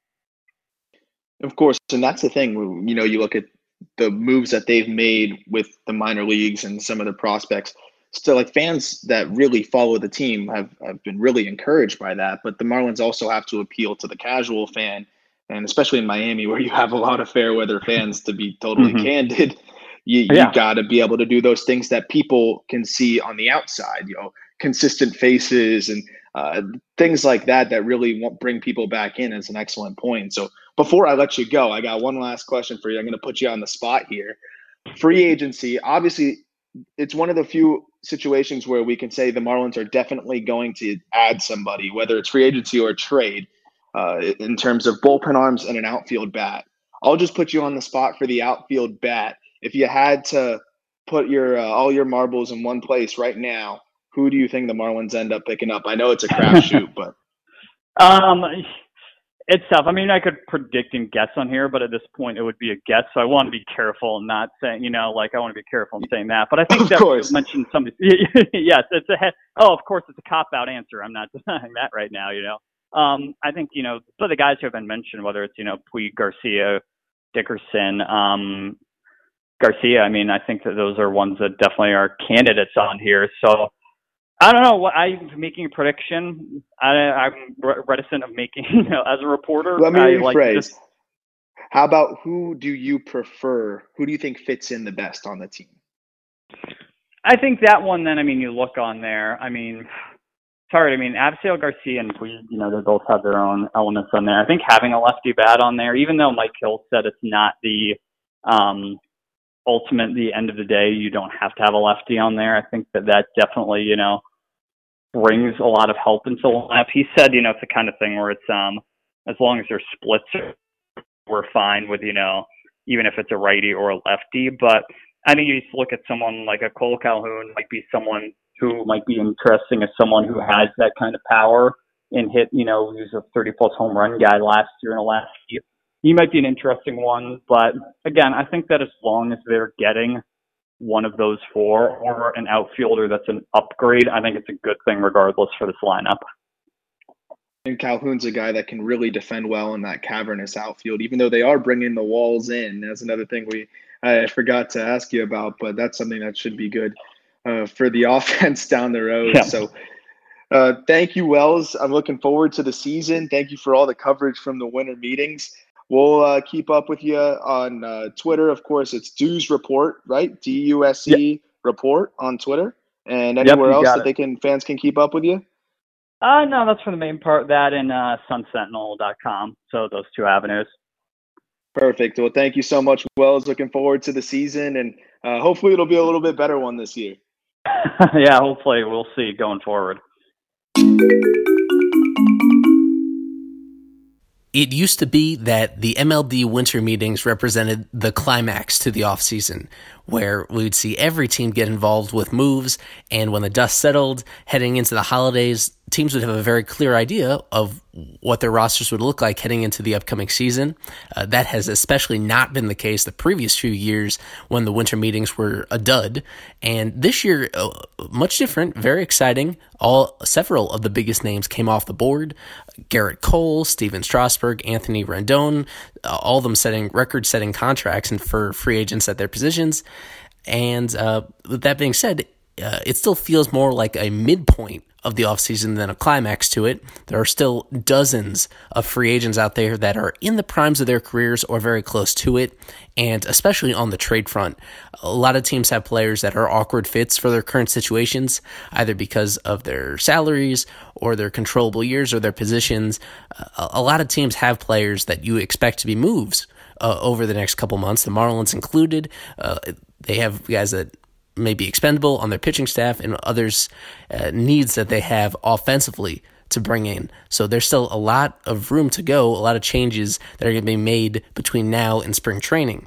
Of course. And that's the thing, you know, you look at the moves that they've made with the minor leagues and some of the prospects. Still, like, fans that really follow the team have, have been really encouraged by that. But the Marlins also have to appeal to the casual fan, and especially in Miami, where you have a lot of fair weather fans, to be totally mm-hmm. candid, you, you yeah. got to be able to do those things that people can see on the outside, you know, consistent faces and uh, things like that, that really won't bring people back in. Is an excellent point. So before I let you go, I got one last question for you. I'm going to put you on the spot here. Free agency, obviously, it's one of the few situations where we can say the Marlins are definitely going to add somebody, whether it's free agency or trade, uh, in terms of bullpen arms and an outfield bat. I'll just put you on the spot for the outfield bat. If you had to put your uh, all your marbles in one place right now, who do you think the Marlins end up picking up? I know it's a crapshoot, but um, it's tough. I mean, I could predict and guess on here, but at this point it would be a guess. So I want to be careful and not saying, you know, like I want to be careful in saying that. But I think of that course. you mentioned somebody. Yes, it's a head. Oh, of course, it's a cop out answer. I'm not denying that right now. You know, um, I think you know, but the guys who have been mentioned, whether it's you know Puig, Garcia, Dickerson, um, Garcia. I mean, I think that those are ones that definitely are candidates on here. So. I don't know. What I'm making a prediction. I, I'm reticent of making, you know, as a reporter. Let me I rephrase. like just, How about who do you prefer? Who do you think fits in the best on the team? I think that one. Then I mean, you look on there. I mean, it's hard. I mean, Abisail Garcia and Puig, you know, they both have their own elements on there. I think having a lefty bat on there, even though Mike Hill said it's not the um, ultimate, the end of the day, you don't have to have a lefty on there. I think that that definitely, you know, brings a lot of help into the lineup. He said, you know, it's the kind of thing where it's um as long as there's splits, we're fine with, you know, even if it's a righty or a lefty. But I think you just look at someone like a Cole Calhoun might be someone who might be interesting as someone who has that kind of power and hit, you know, he was a thirty plus home run guy last year in a last year. He might be an interesting one. But again, I think that as long as they're getting one of those four or an outfielder that's an upgrade, I think it's a good thing regardless for this lineup. And Calhoun's a guy that can really defend well in that cavernous outfield, even though they are bringing the walls in. That's another thing we I forgot to ask you about, but that's something that should be good uh, for the offense down the road. Yeah. So uh, thank you, Wells. I'm looking forward to the season. Thank you for all the coverage from the winter meetings. We'll uh, keep up with you on uh, Twitter. Of course, it's Dues Report, right? D U S E yep. Report on Twitter. And anywhere yep, else that it. they can fans can keep up with you? Uh, no, that's for the main part. That and uh, sun sentinel dot com. So those two avenues. Perfect. Well, thank you so much, Wells. Looking forward to the season. And uh, hopefully it'll be a little bit better one this year. Yeah, hopefully. We'll see going forward. It used to be that the M L B winter meetings represented the climax to the offseason, where we would see every team get involved with moves, and when the dust settled, heading into the holidays, teams would have a very clear idea of what their rosters would look like heading into the upcoming season. Uh, that has especially not been the case the previous few years when the winter meetings were a dud. And this year, uh, much different, very exciting. All several of the biggest names came off the board. Garrett Cole, Steven Strasburg, Anthony Rendon, uh, all of them setting record-setting contracts and for free agents at their positions. And uh, with that being said, uh, it still feels more like a midpoint of the offseason than a climax to it. There are still dozens of free agents out there that are in the primes of their careers or very close to it, and especially on the trade front. A lot of teams have players that are awkward fits for their current situations, either because of their salaries or their controllable years or their positions. A, a lot of teams have players that you expect to be moves uh, over the next couple months, the Marlins included. Uh, they have guys that may be expendable on their pitching staff and others uh, needs that they have offensively to bring in. So there's still a lot of room to go, a lot of changes that are going to be made between now and spring training.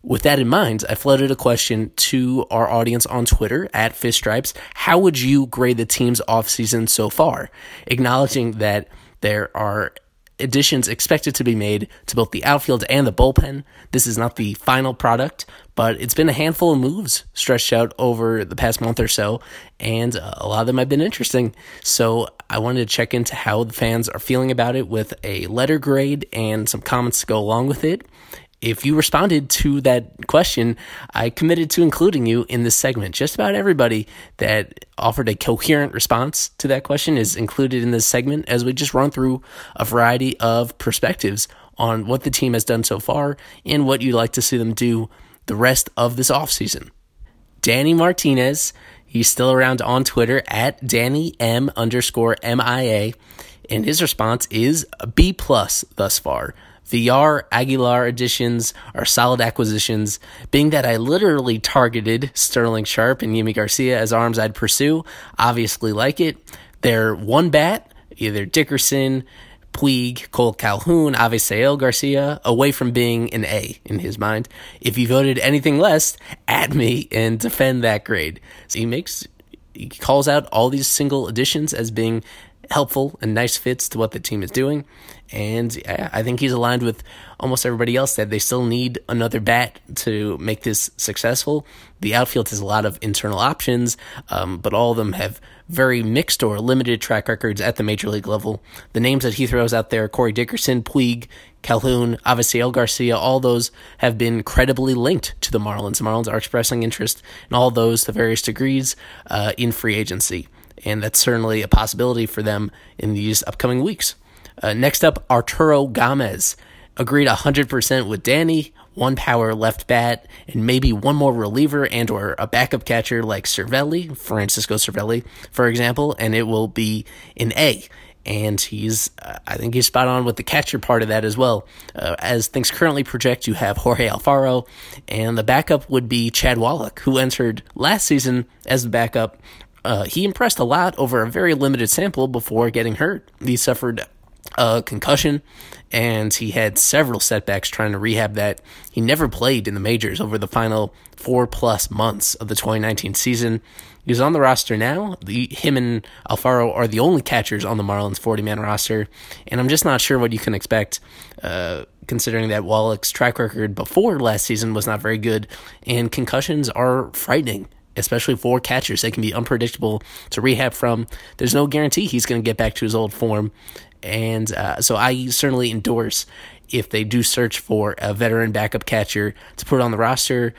With that in mind, I floated a question to our audience on Twitter at Fish Stripes. How would you grade the team's offseason so far? Acknowledging that there are additions expected to be made to both the outfield and the bullpen. This is not the final product, but it's been a handful of moves stretched out over the past month or so, and a lot of them have been interesting. So I wanted to check into how the fans are feeling about it with a letter grade and some comments to go along with it. If you responded to that question, I committed to including you in this segment. Just about everybody that offered a coherent response to that question is included in this segment as we just run through a variety of perspectives on what the team has done so far and what you'd like to see them do the rest of this offseason. Danny Martinez, he's still around on Twitter at Danny M underscore M I A, and his response is a B plus thus far. V R, Aguilar additions are solid acquisitions. Being that I literally targeted Sterling Sharp and Yimi Garcia as arms I'd pursue, obviously like it. They're one bat, either Dickerson, Puig, Cole Calhoun, Avisail Garcia, away from being an A in his mind. If you voted anything less, add me and defend that grade. So he makes, he calls out all these single additions as being helpful and nice fits to what the team is doing. And I think he's aligned with almost everybody else that they still need another bat to make this successful. The outfield has a lot of internal options, um, but all of them have very mixed or limited track records at the major league level. The names that he throws out there, Corey Dickerson, Puig, Calhoun, Avisail Garcia, all those have been credibly linked to the Marlins. The Marlins are expressing interest in all those to various degrees uh, in free agency. And that's certainly a possibility for them in these upcoming weeks. Uh, next up, Arturo Gomez. Agreed one hundred percent with Danny. One power left bat, and maybe one more reliever and or a backup catcher like Cervelli, Francisco Cervelli, for example, and it will be an A. And he's, uh, I think he's spot on with the catcher part of that as well. Uh, as things currently project, you have Jorge Alfaro, and the backup would be Chad Wallach, who entered last season as the backup. Uh, he impressed a lot over a very limited sample before getting hurt. He suffered a concussion, and he had several setbacks trying to rehab that. He never played in the majors over the final four-plus months of the twenty nineteen season. He's on the roster now. The, him and Alfaro are the only catchers on the Marlins forty-man roster, and I'm just not sure what you can expect, uh, considering that Wallach's track record before last season was not very good, and concussions are frightening, especially for catchers. They can be unpredictable to rehab from. There's no guarantee he's going to get back to his old form. And uh, so I certainly endorse if they do search for a veteran backup catcher to put on the roster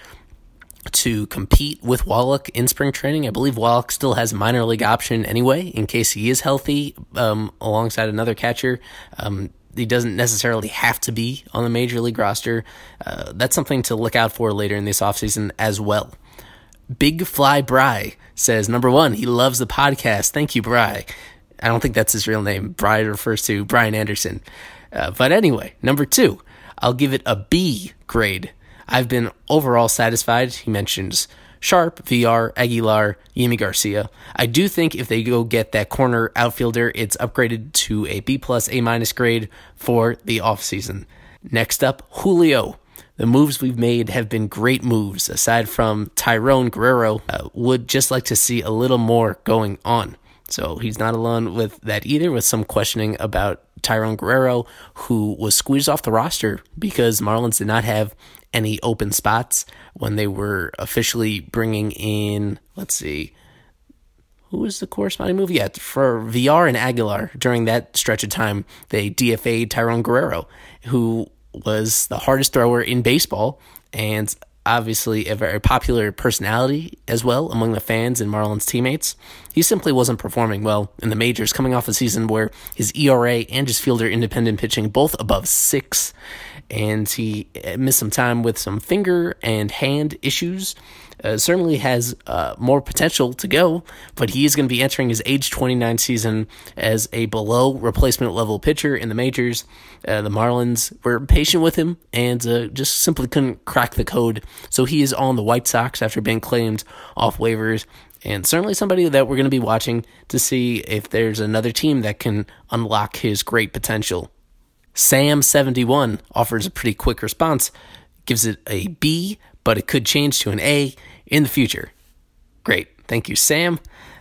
to compete with Wallach in spring training. I believe Wallach still has a minor league option anyway, in case he is healthy um, alongside another catcher. Um, he doesn't necessarily have to be on the major league roster. Uh, that's something to look out for later in this offseason as well. Big Fly Bry says, number one, he loves the podcast. Thank you, Bry. I don't think that's his real name. Bry refers to Brian Anderson. Uh, but anyway, number two, I'll give it a B grade. I've been overall satisfied. He mentions Sharp, V R, Aguilar, Yimi Garcia. I do think if they go get that corner outfielder, it's upgraded to a B plus, A minus grade for the offseason. Next up, Julio. The moves we've made have been great moves. Aside from Tyrone Guerrero, uh, would just like to see a little more going on. So he's not alone with that either, with some questioning about Tyrone Guerrero, who was squeezed off the roster because Marlins did not have any open spots when they were officially bringing in, let's see, who was the corresponding move? Yeah, for V R and Aguilar. During that stretch of time, they D F A'd Tyrone Guerrero, who was the hardest thrower in baseball and obviously a very popular personality as well among the fans and Marlins teammates. He simply wasn't performing well in the majors, coming off a season where his E R A and his fielder independent pitching both above six, and he missed some time with some finger and hand issues. Uh, certainly has uh, more potential to go, but he is going to be entering his age twenty-nine season as a below replacement level pitcher in the majors. Uh, the Marlins were patient with him and uh, just simply couldn't crack the code. So he is on the White Sox after being claimed off waivers, and certainly somebody that we're going to be watching to see if there's another team that can unlock his great potential. Sam seventy-one offers a pretty quick response. gives it a B, but it could change to an A in the future. Great. Thank you, Sam.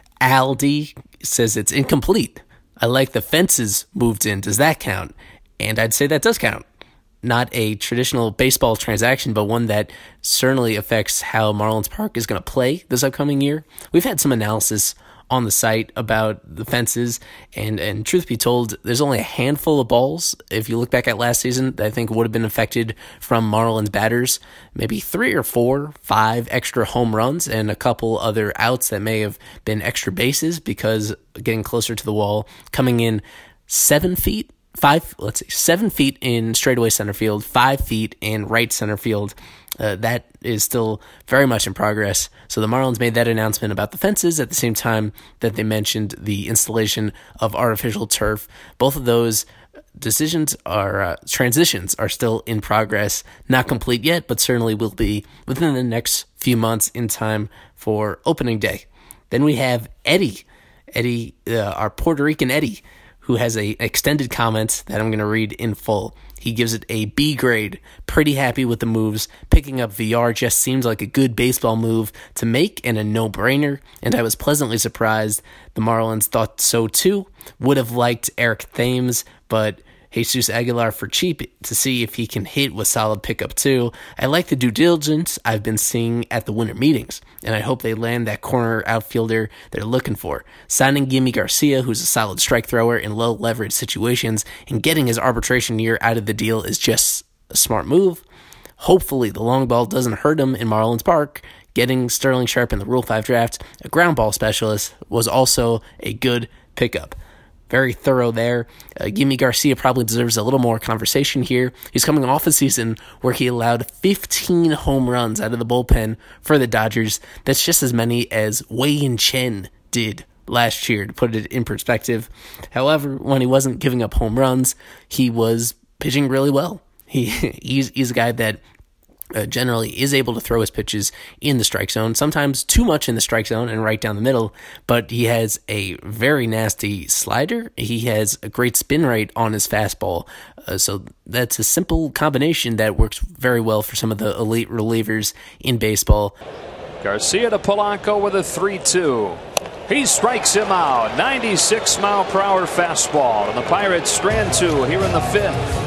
Al D says it's incomplete. I like the fences moved in. Does that count? And I'd say that does count. Not a traditional baseball transaction, but one that certainly affects how Marlins Park is going to play this upcoming year. We've had some analysis on the site about the fences, and, and truth be told, there's only a handful of balls, if you look back at last season, that I think would have been affected from Marlins batters. Maybe three or four, five extra home runs, and a couple other outs that may have been extra bases because getting closer to the wall, coming in seven feet, five, let's see, seven feet in straightaway center field, five feet in right center field. Uh, that is still very much in progress. So the Marlins made that announcement about the fences at the same time that they mentioned the installation of artificial turf. Both of those decisions are, uh, transitions are still in progress, not complete yet, but certainly will be within the next few months in time for opening day. Then we have Eddie, Eddie, uh, our Puerto Rican Eddie, who has a extended comment that I'm going to read in full. He gives it a B grade. Pretty happy with the moves. Picking up V R just seems like a good baseball move to make and a no-brainer, and I was pleasantly surprised the Marlins thought so too. Would have liked Eric Thames, but Jesus Aguilar for cheap to see if he can hit with solid pickup too. I like the due diligence I've been seeing at the winter meetings, and I hope they land that corner outfielder they're looking for. Signing Yimi Garcia, who's a solid strike thrower in low leverage situations, and getting his arbitration year out of the deal is just a smart move. Hopefully the long ball doesn't hurt him in Marlins Park. Getting Sterling Sharp in the Rule five draft, a ground ball specialist, was also a good pickup. Very thorough there. Uh, Yimi Garcia probably deserves a little more conversation here. He's coming off a season where he allowed fifteen home runs out of the bullpen for the Dodgers. That's just as many as Wei-Yin Chen did last year, to put it in perspective. However, when he wasn't giving up home runs, he was pitching really well. He he's, he's a guy that Uh, generally is able to throw his pitches in the strike zone, sometimes too much in the strike zone and right down the middle, but he has a very nasty slider. He has a great spin rate on his fastball, uh, so that's a simple combination that works very well for some of the elite relievers in baseball. Garcia to Polanco with a three two. He strikes him out. ninety-six mile per hour fastball, and the Pirates strand two here in the fifth.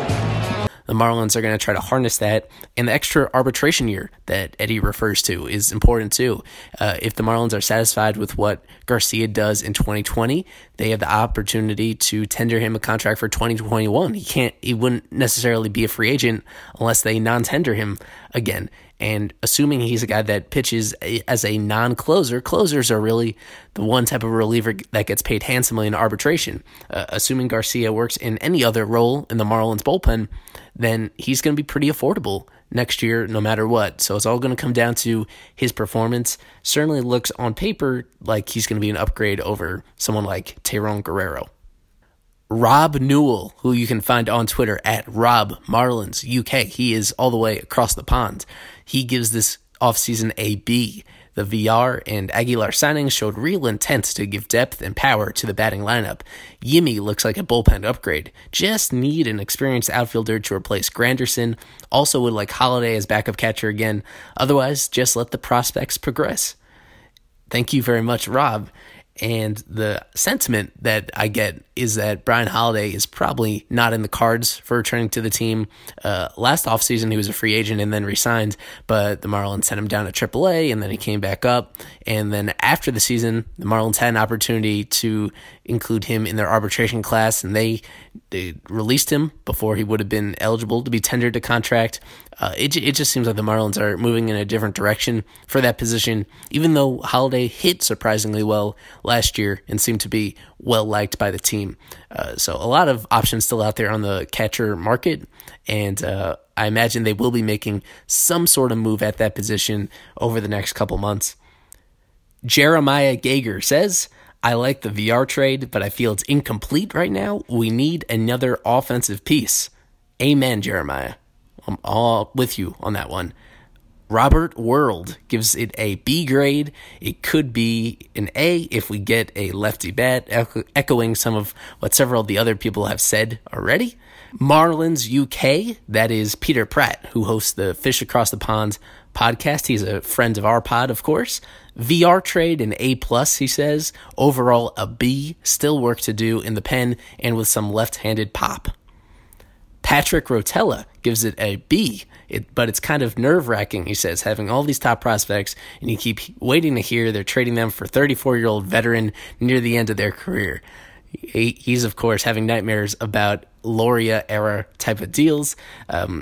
The Marlins are going to try to harness that, and the extra arbitration year that Eddie refers to is important too. Uh, if the Marlins are satisfied with what Garcia does in twenty twenty, they have the opportunity to tender him a contract for twenty twenty-one. He can't, he wouldn't necessarily be a free agent unless they non-tender him again. And assuming he's a guy that pitches as a non-closer, closers are really the one type of reliever that gets paid handsomely in arbitration. Uh, assuming Garcia works in any other role in the Marlins bullpen, then he's going to be pretty affordable next year no matter what. So it's all going to come down to his performance. Certainly looks on paper like he's going to be an upgrade over someone like Tayron Guerrero. Rob Newell, who you can find on Twitter at Rob Marlins U K. He is all the way across the pond. He gives this offseason a B. The V R and Aguilar signings showed real intent to give depth and power to the batting lineup. Yimi looks like a bullpen upgrade. Just need an experienced outfielder to replace Granderson. Also would like Holiday as backup catcher again. Otherwise, just let the prospects progress. Thank you very much, Rob. And the sentiment that I get is that Brian Holiday is probably not in the cards for returning to the team. Uh, last offseason, he was a free agent and then re-signed, but the Marlins sent him down to triple A, and then he came back up. And then after the season, the Marlins had an opportunity to include him in their arbitration class, and they, they released him before he would have been eligible to be tendered a contract. Uh, it, it just seems like the Marlins are moving in a different direction for that position, even though Holiday hit surprisingly well last year and seemed to be well-liked by the team. Uh, so a lot of options still out there on the catcher market, and uh, I imagine they will be making some sort of move at that position over the next couple months. Jeremiah Gager says, I like the V R trade, but I feel it's incomplete right now. We need another offensive piece. Amen, Jeremiah. I'm all with you on that one. Robert World gives it a B grade. It could be an A if we get a lefty bat, echo- echoing some of what several of the other people have said already. Marlins U K, that is Peter Pratt, who hosts the Fish Across the Pond podcast. He's a friend of our pod, of course. V R trade, an A plus, he says. Overall, a B. Still work to do in the pen and with some left-handed pop. Patrick Rotella gives it a B, it, but it's kind of nerve-wracking, he says, having all these top prospects, and you keep waiting to hear they're trading them for thirty-four-year-old veteran near the end of their career. He, he's, of course, having nightmares about Loria-era type of deals. Um,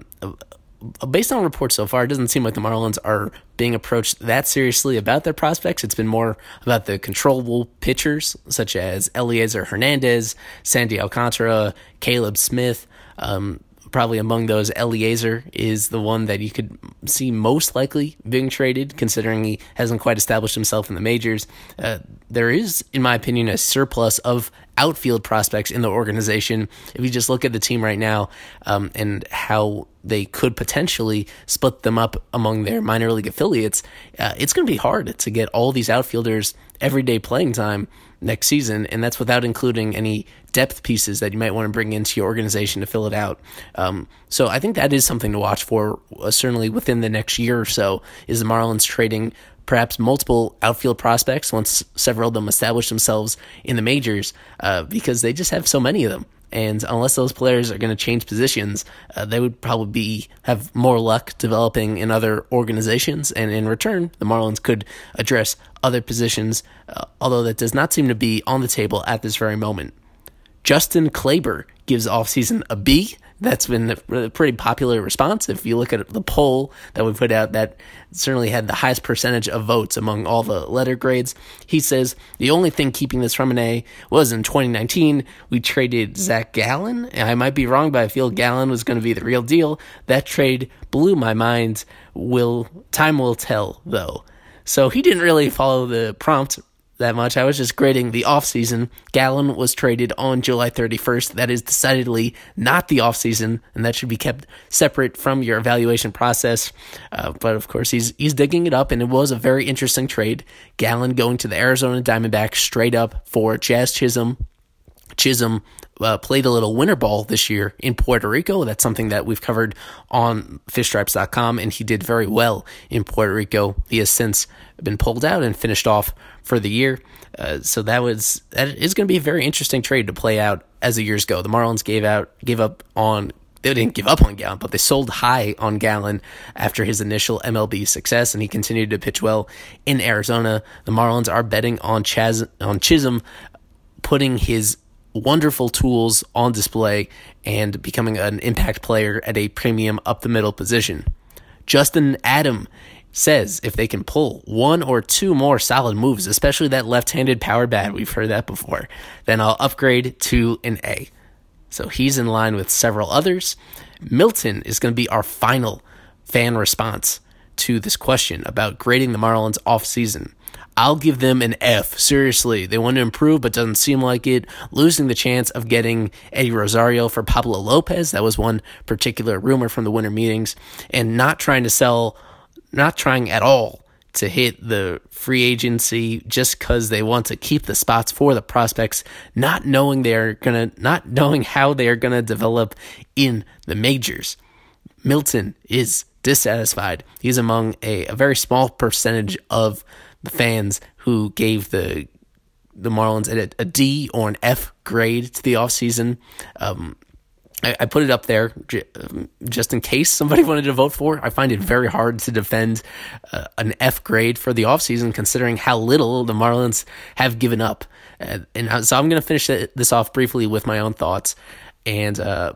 based on reports so far, it doesn't seem like the Marlins are being approached that seriously about their prospects. It's been more about the controllable pitchers, such as Eliezer Hernandez, Sandy Alcantara, Caleb Smith. Um, probably among those, Eliezer is the one that you could see most likely being traded, considering he hasn't quite established himself in the majors. Uh, there is, in my opinion, a surplus of outfield prospects in the organization. If you just look at the team right now um, and how they could potentially split them up among their minor league affiliates, uh, it's going to be hard to get all these outfielders everyday playing time next season, and that's without including any depth pieces that you might want to bring into your organization to fill it out. Um, so I think that is something to watch for, uh, certainly within the next year or so, is the Marlins trading perhaps multiple outfield prospects once several of them establish themselves in the majors, uh, because they just have so many of them. And unless those players are going to change positions, uh, they would probably be, have more luck developing in other organizations. And in return, the Marlins could address other positions, uh, although that does not seem to be on the table at this very moment. Justin Kleber gives offseason a B. That's been a pretty popular response. If you look at the poll that we put out, that certainly had the highest percentage of votes among all the letter grades. He says, the only thing keeping this from an A was in twenty nineteen, we traded Zach Gallen. And I might be wrong, but I feel Gallen was going to be the real deal. That trade blew my mind. Will time will tell, though. So he didn't really follow the prompt that much. I was just grading the offseason. Gallen was traded on July thirty-first. That is decidedly not the offseason, and that should be kept separate from your evaluation process. Uh, but of course, he's he's digging it up, and it was a very interesting trade. Gallen going to the Arizona Diamondbacks straight up for Jazz Chisholm. Chisholm uh, played a little winter ball this year in Puerto Rico. That's something that we've covered on fish stripes dot com, and he did very well in Puerto Rico. He has since been pulled out and finished off for the year. Uh, so that was that is going to be a very interesting trade to play out as the years go. The Marlins gave out gave up on they didn't give up on Gallen, but they sold high on Gallen after his initial M L B success, and he continued to pitch well in Arizona. The Marlins are betting on Chaz on Chisholm putting his wonderful tools on display and becoming an impact player at a premium up the middle position. Justin Adam says if they can pull one or two more solid moves, especially that left-handed power bat, we've heard that before, then I'll upgrade to an A. So he's in line with several others. Milton is going to be our final fan response to this question about grading the Marlins off-season. I'll give them an F. Seriously, they want to improve, but doesn't seem like it. Losing the chance of getting Eddie Rosario for Pablo Lopez, that was one particular rumor from the winter meetings, and not trying to sell, not trying at all to hit the free agency just because they want to keep the spots for the prospects, not knowing they're gonna, not knowing how they are gonna develop in the majors. Milton is dissatisfied. He's among a, a very small percentage of the fans who gave the the Marlins a, a D or an F grade to the offseason. Um, I, I put it up there just in case somebody wanted to vote for. I find it very hard to defend uh, an F grade for the offseason, considering how little the Marlins have given up. Uh, and so I'm going to finish this off briefly with my own thoughts, and uh,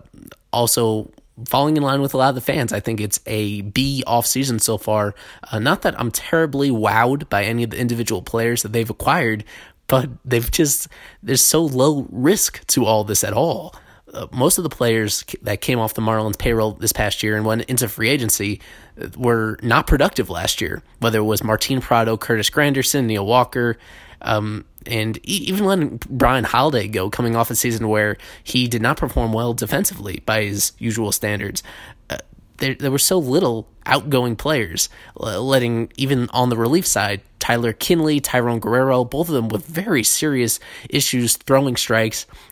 also falling in line with a lot of the fans. I think it's a B offseason so far. Uh, not that I'm terribly wowed by any of the individual players that they've acquired, but they've just, there's so low risk to all this at all. Uh, most of the players that came off the Marlins payroll this past year and went into free agency were not productive last year, whether it was Martin Prado, Curtis Granderson, Neil Walker, um, and even letting Brian Holiday go, coming off a season where he did not perform well defensively by his usual standards. Uh, there, there were so little outgoing players, letting, even on the relief side, Tyler Kinley, Tyrone Guerrero, both of them with very serious issues throwing strikes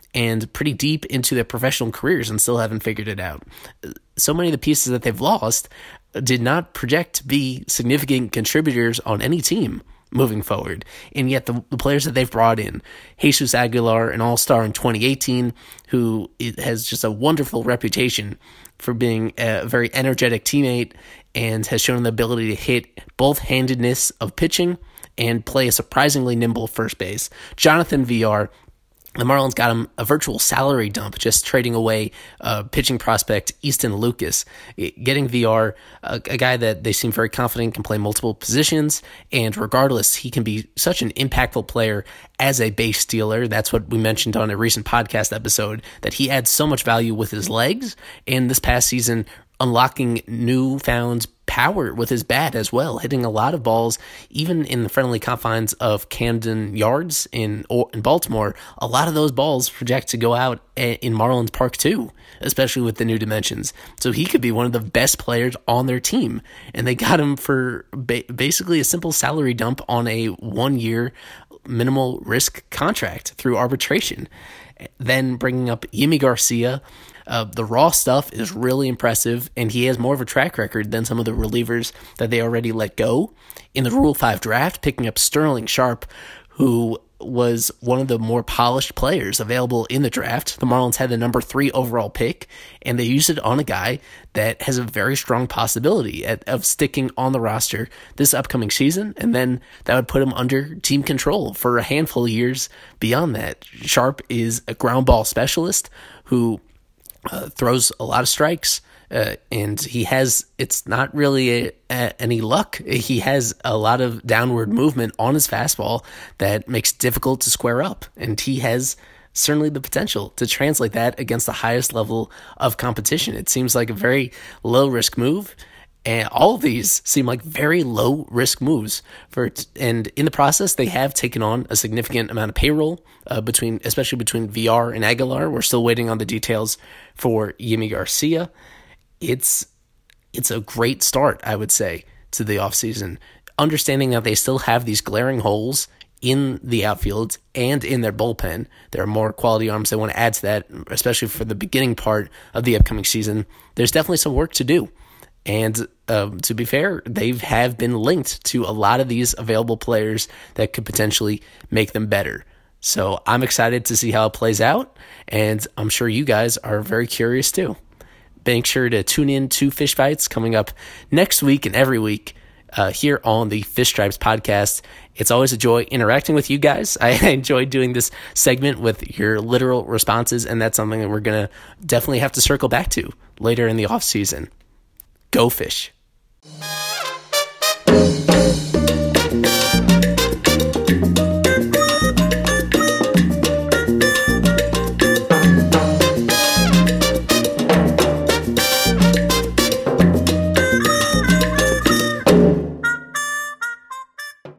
and pretty deep into their professional careers and still haven't figured it out. So many of the pieces that they've lost did not project to be significant contributors on any team moving forward. And yet the, the players that they've brought in, Jesus Aguilar, an all-star in twenty eighteen, who has just a wonderful reputation for being a very energetic teammate and has shown the ability to hit both-handedness of pitching and play a surprisingly nimble first base. Jonathan Villar, the Marlins got him a virtual salary dump, just trading away uh, pitching prospect Easton Lucas, getting Villar, a, a guy that they seem very confident can play multiple positions, and regardless, he can be such an impactful player as a base stealer. That's what we mentioned on a recent podcast episode, that he adds so much value with his legs, and this past season, unlocking newfound power with his bat as well, hitting a lot of balls, even in the friendly confines of Camden Yards in in Baltimore. A lot of those balls project to go out in Marlins Park too, especially with the new dimensions. So he could be one of the best players on their team, and they got him for ba- basically a simple salary dump on a one-year minimal risk contract through arbitration. Then bringing up Yimi Garcia. Uh, the raw stuff is really impressive, and he has more of a track record than some of the relievers that they already let go. In the Rule five draft, picking up Sterling Sharp, who was one of the more polished players available in the draft. The Marlins had the number three overall pick, and they used it on a guy that has a very strong possibility at, of sticking on the roster this upcoming season, and then that would put him under team control for a handful of years beyond that. Sharp is a ground ball specialist who Uh, throws a lot of strikes, uh, and he has, it's not really a, a, any luck. He has a lot of downward movement on his fastball that makes it difficult to square up, and he has certainly the potential to translate that against the highest level of competition. It seems like a very low-risk move, and all of these seem like very low-risk moves. For and in the process, they have taken on a significant amount of payroll, uh, between especially between Villar and Aguilar. We're still waiting on the details for Yimi Garcia. It's it's a great start, I would say, to the offseason, understanding that they still have these glaring holes in the outfield and in their bullpen. There are more quality arms they want to add to that, especially for the beginning part of the upcoming season. There's definitely some work to do. And uh, to be fair, they have been linked to a lot of these available players that could potentially make them better. So I'm excited to see how it plays out, and I'm sure you guys are very curious too. Make sure to tune in to Fish Bites coming up next week and every week uh, here on the Fish Stripes podcast. It's always a joy interacting with you guys. I enjoy doing this segment with your literal responses, and that's something that we're going to definitely have to circle back to later in the off season. Go Fish.